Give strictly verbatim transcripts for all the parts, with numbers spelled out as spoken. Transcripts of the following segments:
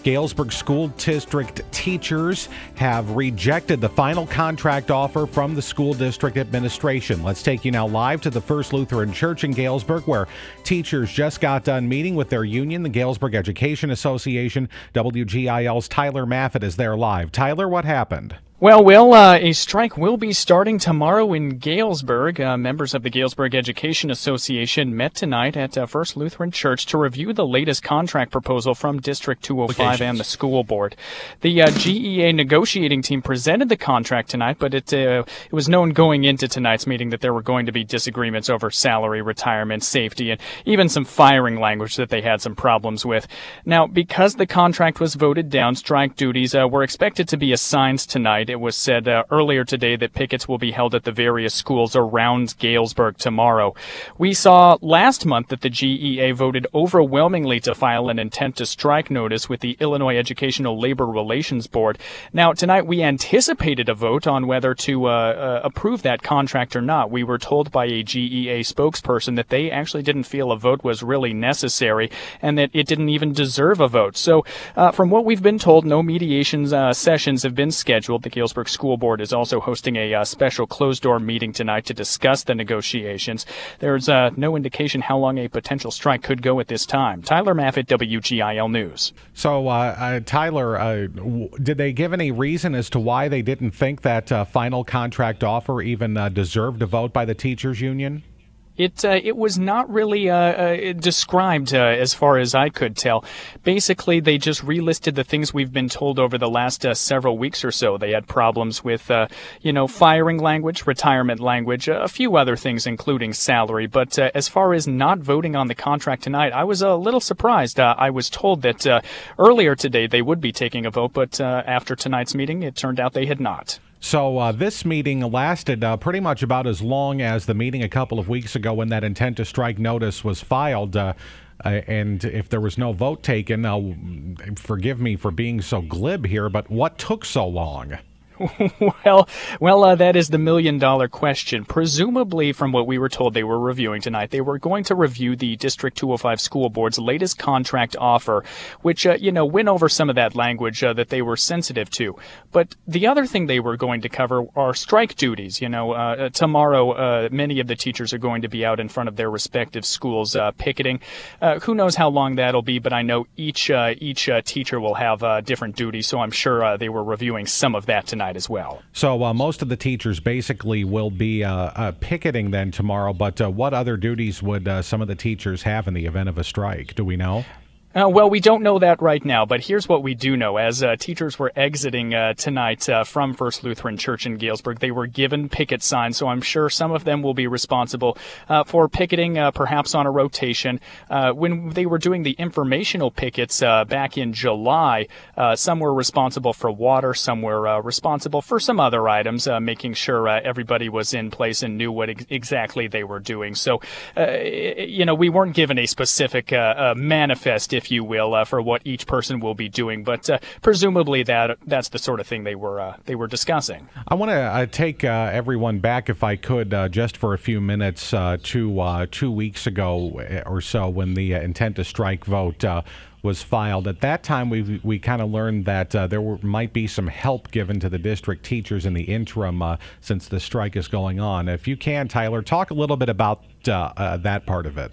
Galesburg School District teachers have rejected the final contract offer from the school district administration. Let's take you now live to the First Lutheran Church in Galesburg, where teachers just got done meeting with their union, the Galesburg Education Association. W G I L's Tyler Maffett is there live. Tyler, what happened? Well, Will, uh, a strike will be starting tomorrow in Galesburg. Uh, members of the Galesburg Education Association met tonight at uh, First Lutheran Church to review the latest contract proposal from District two oh five and the school board. The uh, G E A negotiating team presented the contract tonight, but it, uh, it was known going into tonight's meeting that there were going to be disagreements over salary, retirement, safety, and even some firing language that they had some problems with. Now, because the contract was voted down, strike duties uh, were expected to be assigned tonight. It was said uh, earlier today that pickets will be held at the various schools around Galesburg tomorrow. We saw last month that the G E A voted overwhelmingly to file an intent to strike notice with the Illinois Educational Labor Relations Board. Now, tonight we anticipated a vote on whether to uh, uh, approve that contract or not. We were told by a G E A spokesperson that they actually didn't feel a vote was really necessary and that it didn't even deserve a vote. So uh, from what we've been told, no mediation uh, sessions have been scheduled. The Galesburg School Board is also hosting a uh, special closed-door meeting tonight to discuss the negotiations. There's uh, no indication how long a potential strike could go at this time. Tyler Maffett, W G I L News. So, uh, uh, Tyler, uh, w- did they give any reason as to why they didn't think that uh, final contract offer even uh, deserved a vote by the teachers union? It uh, it was not really uh, uh, described uh, as far as I could tell. Basically, they just relisted the things we've been told over the last uh, several weeks or so. They had problems with, uh, you know, firing language, retirement language, a few other things, including salary. But uh, as far as not voting on the contract tonight, I was a little surprised. Uh, I was told that uh, earlier today they would be taking a vote, but uh, after tonight's meeting, it turned out they had not. So uh, this meeting lasted uh, pretty much about as long as the meeting a couple of weeks ago when that intent to strike notice was filed. Uh, uh, and if there was no vote taken, uh, forgive me for being so glib here, but what took so long? well, well, uh, that is the million-dollar question. Presumably, from what we were told they were reviewing tonight, they were going to review the District two oh five School Board's latest contract offer, which, uh, you know, went over some of that language uh, that they were sensitive to. But the other thing they were going to cover are strike duties. You know, uh, tomorrow, uh, many of the teachers are going to be out in front of their respective schools uh, picketing. Uh, who knows how long that'll be, but I know each uh, each uh, teacher will have uh, different duties, so I'm sure uh, they were reviewing some of that tonight as well. So uh, most of the teachers basically will be uh, uh, picketing then tomorrow, but uh, what other duties would uh, some of the teachers have in the event of a strike? Do we know? Uh, well, we don't know that right now, but here's what we do know. As uh, teachers were exiting uh, tonight uh, from First Lutheran Church in Galesburg, they were given picket signs, so I'm sure some of them will be responsible uh, for picketing, uh, perhaps on a rotation. Uh, when they were doing the informational pickets uh, back in July, uh, some were responsible for water, some were uh, responsible for some other items, uh, making sure uh, everybody was in place and knew what ex- exactly they were doing. So, uh, you know, we weren't given a specific uh, uh, manifest, if you will, uh, for what each person will be doing, but uh, presumably that that's the sort of thing they were uh, they were discussing. I want to uh, take uh, everyone back, if I could, uh, just for a few minutes uh, to uh, two weeks ago or so, when the uh, intent to strike vote uh, was filed. At that time, we we kind of learned that uh, there were, might be some help given to the district teachers in the interim uh, since the strike is going on. If you can, Tyler, talk a little bit about uh, uh, that part of it.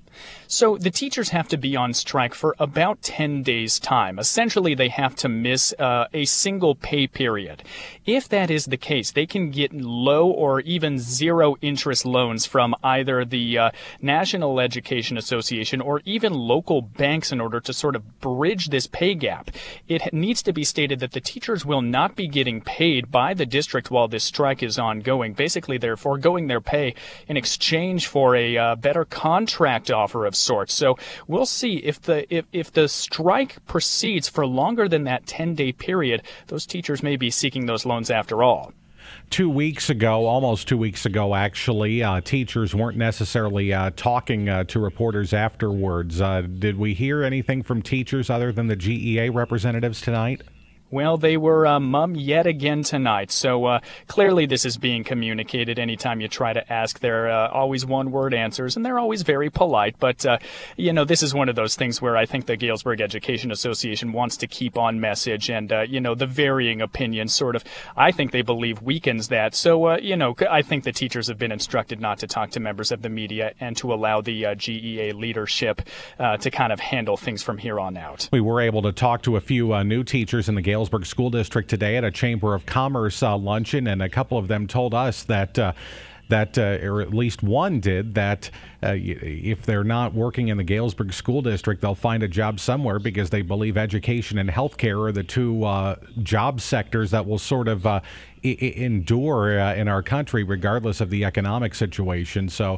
So the teachers have to be on strike for about ten days' time. Essentially, they have to miss uh, a single pay period. If that is the case, they can get low or even zero interest loans from either the uh, National Education Association or even local banks in order to sort of bridge this pay gap. It needs to be stated that the teachers will not be getting paid by the district while this strike is ongoing. Basically, they're foregoing their pay in exchange for a uh, better contract offer of sorts. So we'll see if the if, if the strike proceeds for longer than that ten-day period, those teachers may be seeking those loans after all. Two weeks ago, almost two weeks ago, actually, uh, teachers weren't necessarily uh, talking uh, to reporters afterwards. Uh, did we hear anything from teachers other than the G E A representatives tonight? Well, they were uh, mum yet again tonight, so uh, clearly this is being communicated anytime you try to ask. They're uh, always one-word answers, and they're always very polite, but, uh, you know, this is one of those things where I think the Galesburg Education Association wants to keep on message, and, uh, you know, the varying opinions sort of, I think they believe, weakens that. So, uh, you know, I think the teachers have been instructed not to talk to members of the media and to allow the uh, G E A leadership uh, to kind of handle things from here on out. We were able to talk to a few uh, new teachers in the Galesburg Galesburg School District today at a Chamber of Commerce uh, luncheon, and a couple of them told us that uh, that, uh, or at least one did, that uh, if they're not working in the Galesburg School District, they'll find a job somewhere, because they believe education and healthcare are the two uh, job sectors that will sort of uh, I- endure uh, in our country, regardless of the economic situation. So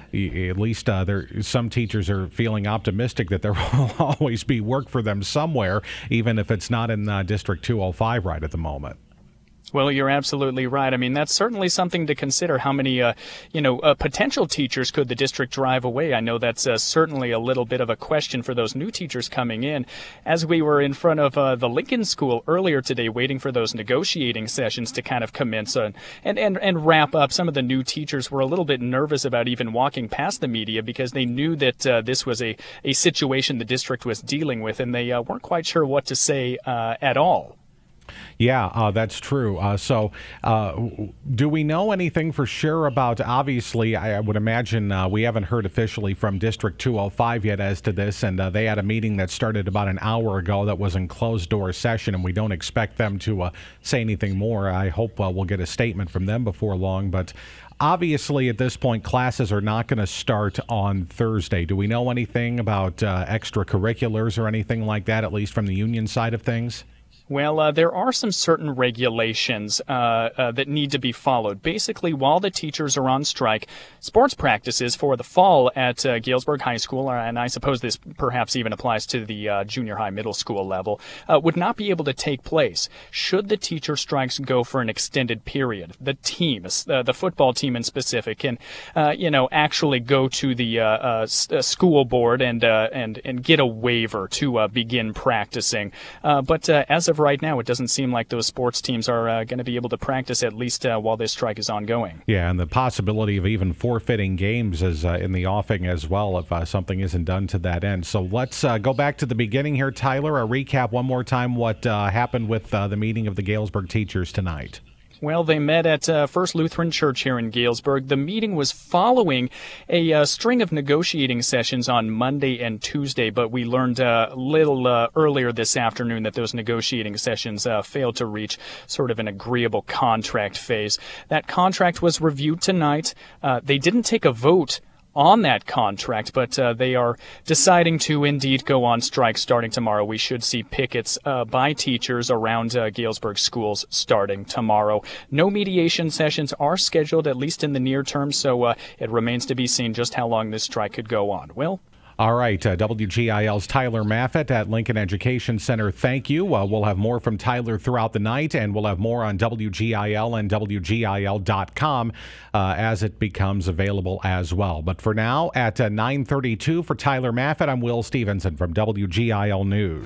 at least uh, there, some teachers are feeling optimistic that there will always be work for them somewhere, even if it's not in uh, District two oh five right at the moment. Well, you're absolutely right. I mean, that's certainly something to consider. How many, uh, you know, uh, potential teachers could the district drive away? I know that's uh, certainly a little bit of a question for those new teachers coming in. As we were in front of uh, the Lincoln School earlier today, waiting for those negotiating sessions to kind of commence uh, and, and, and wrap up, some of the new teachers were a little bit nervous about even walking past the media, because they knew that uh, this was a, a situation the district was dealing with, and they uh, weren't quite sure what to say uh, at all. Yeah, uh, that's true. Uh, so uh, do we know anything for sure about, obviously, I, I would imagine uh, we haven't heard officially from District two oh five yet as to this, and uh, they had a meeting that started about an hour ago that was in closed-door session, and we don't expect them to uh, say anything more. I hope uh, we'll get a statement from them before long, but obviously at this point classes are not going to start on Thursday. Do we know anything about uh, extracurriculars or anything like that, at least from the union side of things? Well, uh, there are some certain regulations uh, uh, that need to be followed. Basically, while the teachers are on strike, sports practices for the fall at uh, Galesburg High School, and I suppose this perhaps even applies to the uh, junior high, middle school level, uh, would not be able to take place should the teacher strikes go for an extended period. The team, uh, the football team in specific, can, uh, you know, actually go to the uh, uh, school board and uh, and and get a waiver to uh, begin practicing. Uh, but uh, as of right now, it doesn't seem like those sports teams are uh, going to be able to practice, at least uh, while this strike is ongoing. Yeah, and the possibility of even forfeiting games is uh, in the offing as well if uh, something isn't done to that end. So let's uh, go back to the beginning here, Tyler. A recap one more time what uh, happened with uh, the meeting of the Galesburg teachers tonight. Well, they met at uh, First Lutheran Church here in Galesburg. The meeting was following a uh, string of negotiating sessions on Monday and Tuesday, but we learned a uh, little uh, earlier this afternoon that those negotiating sessions uh, failed to reach sort of an agreeable contract phase. That contract was reviewed tonight. Uh, they didn't take a vote on that contract, but uh, they are deciding to indeed go on strike starting tomorrow. We should see pickets uh, by teachers around uh, Galesburg schools starting tomorrow. No mediation sessions are scheduled, at least in the near term, so uh, it remains to be seen just how long this strike could go on. Will? All right, uh, W G I L's Tyler Maffett at Lincoln Education Center, thank you. Uh, we'll have more from Tyler throughout the night, and we'll have more on W G I L and W G I L dot com uh, as it becomes available as well. But for now, at uh, nine thirty-two for Tyler Maffett, I'm Will Stevenson from W G I L News.